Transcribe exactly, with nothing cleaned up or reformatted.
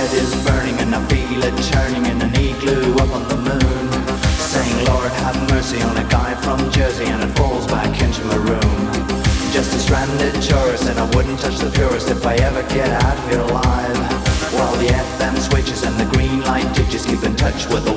head is burning and I feel it churning in an igloo up on the moon, saying Lord have mercy on a guy from Jersey, and it falls back into my room. Just a stranded tourist, and I wouldn't touch the purest if I ever get out here alive. While the F M switches and the green light ditches keep in touch with the